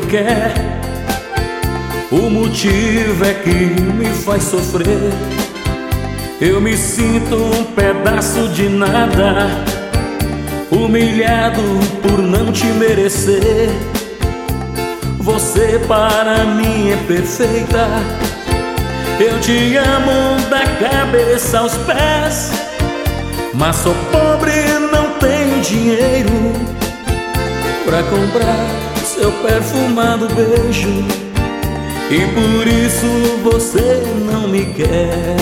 quer. O motivo é que me faz sofrer. Eu me sinto um pedaço de nada, humilhado por não te merecer. Você para mim é perfeita. Eu te amo da cabeça aos pés, mas sou pobre e não tenho dinheiro pra comprar seu perfumado beijo. E por isso você não me quer.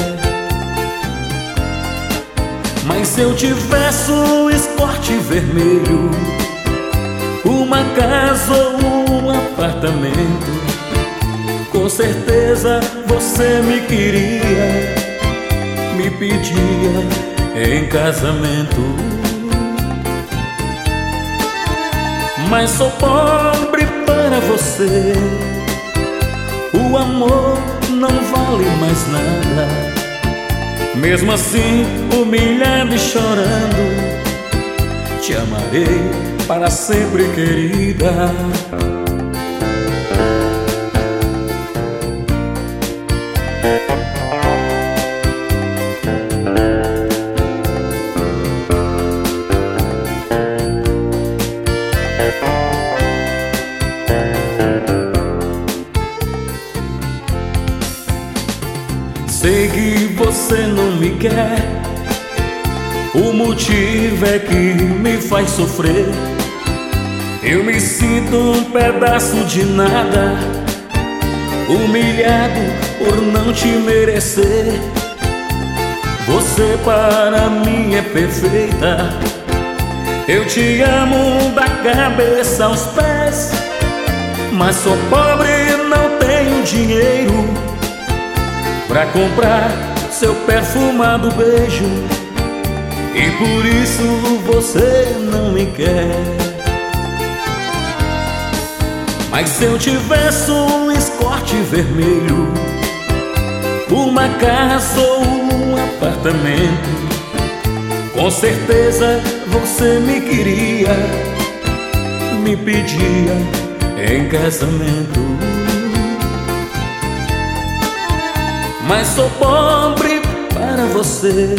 Mas se eu tivesse um escorte vermelho, uma casa ou um apartamento, com certeza você me queria, me pedia em casamento. Mas sou pobre para você, o amor não vale mais nada. Mesmo assim, humilhado e chorando, te amarei para sempre, querida. Sei que você não me quer. O motivo é que me faz sofrer. Eu me sinto um pedaço de nada, humilhado por não te merecer. Você para mim é perfeita. Eu te amo da cabeça aos pés, mas sou pobre e não tenho dinheiro pra comprar seu perfumado beijo. E por isso você não me quer. Mas se eu tivesse um escorte vermelho, uma casa ou um apartamento, com certeza você me queria, me pedia em casamento. Mas sou pobre para você,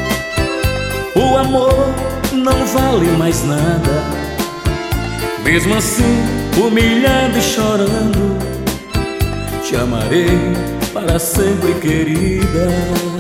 o amor não vale mais nada. Mesmo assim, humilhado e chorando, te amarei para sempre, querida.